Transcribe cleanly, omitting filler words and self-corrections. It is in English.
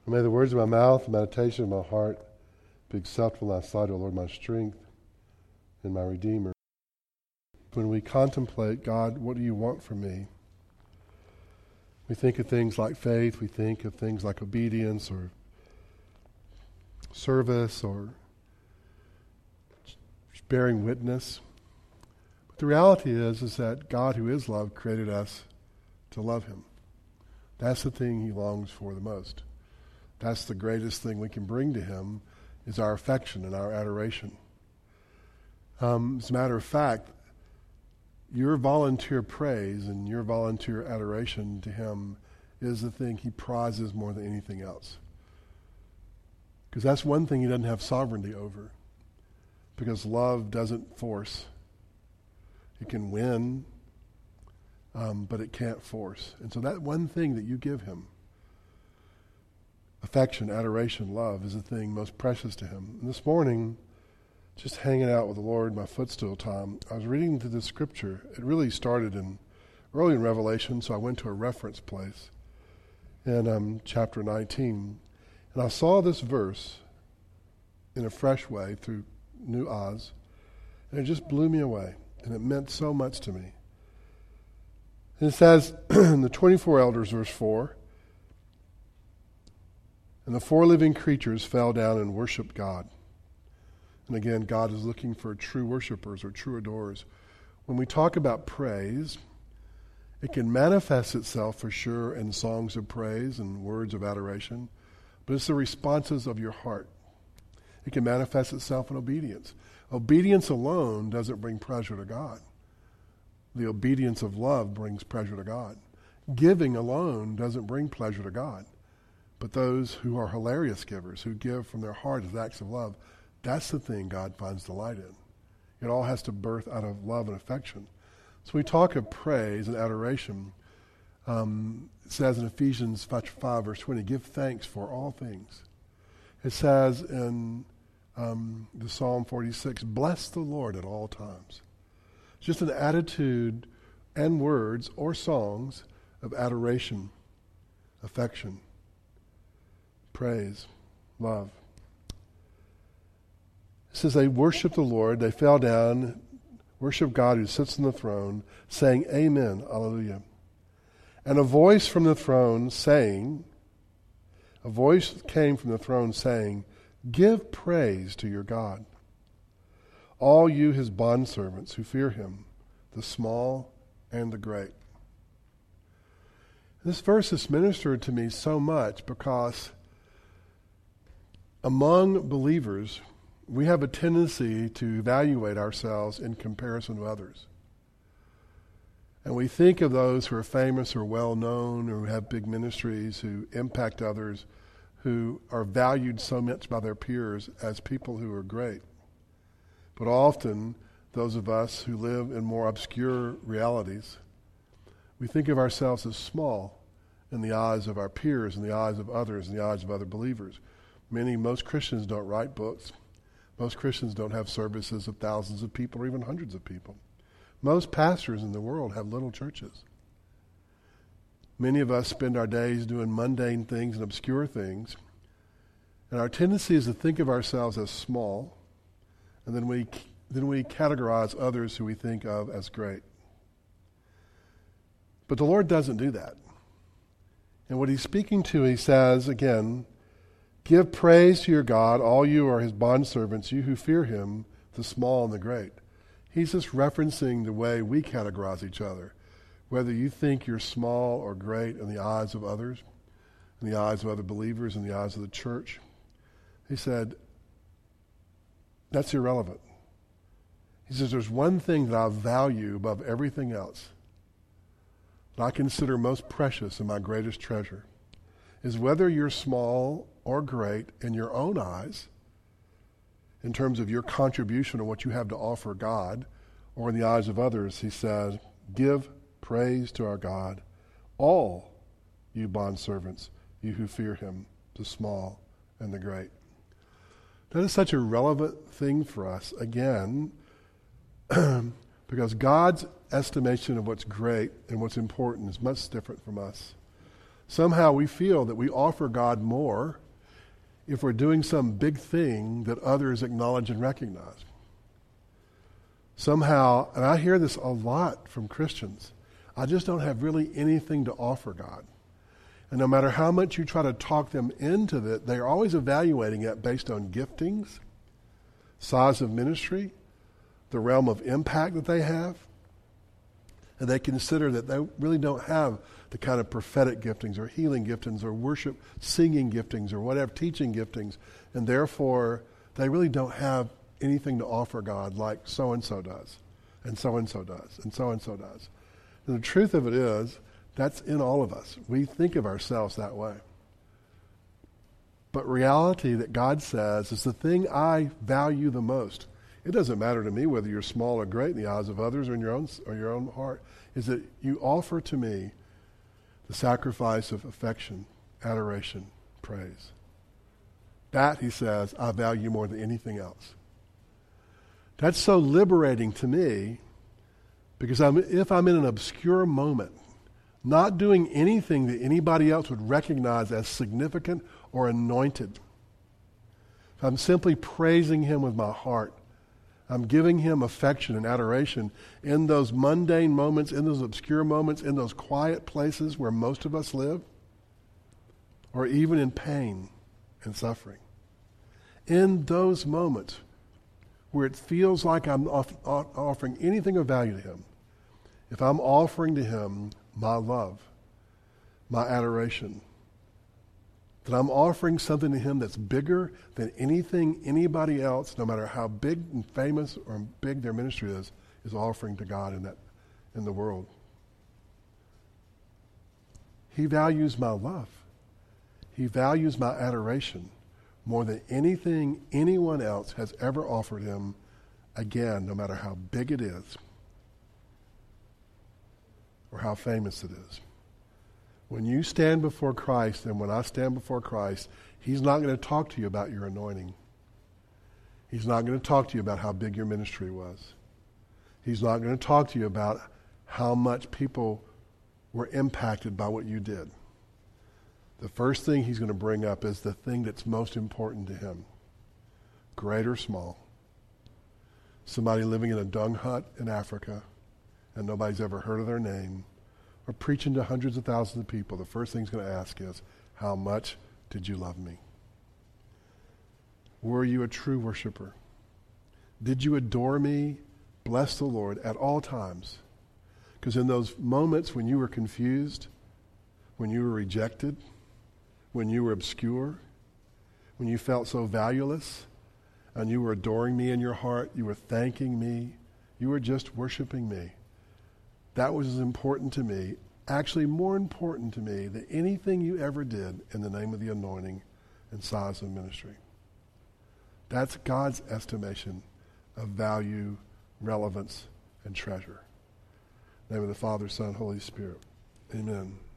May the words of my mouth, the meditation of my heart be acceptable in thy sight, O Lord, my strength and my Redeemer. When we contemplate, God, what do you want from me? We think of things like faith, we think of things like obedience or service or bearing witness. But the reality is that God, who is love, created us to love him. That's the thing he longs for the most. That's the greatest thing we can bring to him, is our affection and our adoration. As a matter of fact, your volunteer praise and your volunteer adoration to him is the thing he prizes more than anything else. Because that's one thing he doesn't have sovereignty over. Because love doesn't force. It can win, but it can't force. And so that one thing that you give him, affection, adoration, love, is the thing most precious to him. And this morning, just hanging out with the Lord, my footstool time, I was reading through the scripture. It really started early in Revelation, so I went to a reference place in chapter 19. And I saw this verse in a fresh way through new eyes, and it just blew me away, and it meant so much to me. And it says, in the 24 elders, verse 4, and the 4 living creatures fell down and worshiped God. And again, God is looking for true worshipers or true adorers. When we talk about praise, it can manifest itself for sure in songs of praise and words of adoration, but it's the responses of your heart. It can manifest itself in obedience. Obedience alone doesn't bring pleasure to God. The obedience of love brings pleasure to God. Giving alone doesn't bring pleasure to God. But those who are hilarious givers, who give from their heart as acts of love, that's the thing God finds delight in. It all has to birth out of love and affection. So we talk of praise and adoration. It says in Ephesians 5 verse 20, give thanks for all things. It says in the Psalm 46, bless the Lord at all times. It's just an attitude and words or songs of adoration, affection, praise, love. It says they worshiped the Lord, they fell down, worshiped God who sits on the throne, saying, Amen, Alleluia. And a voice came from the throne saying, give praise to your God, all you his bondservants who fear him, the small and the great. This verse has ministered to me so much because among believers, we have a tendency to evaluate ourselves in comparison to others. And we think of those who are famous or well-known or who have big ministries, who impact others, who are valued so much by their peers as people who are great. But often, those of us who live in more obscure realities, we think of ourselves as small in the eyes of our peers, in the eyes of others, in the eyes of other believers. Most Christians don't write books. Most Christians don't have services of thousands of people or even hundreds of people. Most pastors in the world have little churches. Many of us spend our days doing mundane things and obscure things. And our tendency is to think of ourselves as small, and then we categorize others who we think of as great. But the Lord doesn't do that. And what he's speaking to, he says, again, give praise to your God, all you are his bondservants, you who fear him, the small and the great. He's just referencing the way we categorize each other. Whether you think you're small or great in the eyes of others, in the eyes of other believers, in the eyes of the church. He said, that's irrelevant. He says, there's one thing that I value above everything else, that I consider most precious and my greatest treasure, is whether you're small or great in your own eyes, in terms of your contribution or what you have to offer God, or in the eyes of others. He says, give praise to our God, all you bondservants, you who fear him, the small and the great. That is such a relevant thing for us, again, because God's estimation of what's great and what's important is much different from us. Somehow we feel that we offer God more if we're doing some big thing that others acknowledge and recognize. Somehow, and I hear this a lot from Christians, I just don't have really anything to offer God. And no matter how much you try to talk them into it, they're always evaluating it based on giftings, size of ministry, the realm of impact that they have. And they consider that they really don't have the kind of prophetic giftings or healing giftings or worship, singing giftings or whatever, teaching giftings. And therefore, they really don't have anything to offer God like so-and-so does, and so-and-so does, and so-and-so does. And the truth of it is, that's in all of us. We think of ourselves that way. But reality that God says is the thing I value the most. It doesn't matter to me whether you're small or great in the eyes of others or in your own heart, is that you offer to me the sacrifice of affection, adoration, praise. That, he says, I value more than anything else. That's so liberating to me because if I'm in an obscure moment, not doing anything that anybody else would recognize as significant or anointed, if I'm simply praising him with my heart, I'm giving him affection and adoration in those mundane moments, in those obscure moments, in those quiet places where most of us live, or even in pain and suffering. In those moments where it feels like I'm offering anything of value to him, if I'm offering to him my love, my adoration, that I'm offering something to him that's bigger than anything anybody else, no matter how big and famous or big their ministry is offering to God in the world. He values my love. He values my adoration more than anything anyone else has ever offered him, again, no matter how big it is or how famous it is. When you stand before Christ and when I stand before Christ, he's not going to talk to you about your anointing. He's not going to talk to you about how big your ministry was. He's not going to talk to you about how much people were impacted by what you did. The first thing he's going to bring up is the thing that's most important to him, great or small. Somebody living in a dung hut in Africa and nobody's ever heard of their name, or preaching to hundreds of thousands of people, the first thing he's going to ask is, how much did you love me? Were you a true worshiper? Did you adore me? Bless the Lord at all times. Because in those moments when you were confused, when you were rejected, when you were obscure, when you felt so valueless, and you were adoring me in your heart, you were thanking me, you were just worshiping me. That was as important to me, actually more important to me than anything you ever did in the name of the anointing and size of ministry. That's God's estimation of value, relevance, and treasure. In the name of the Father, Son, Holy Spirit. Amen.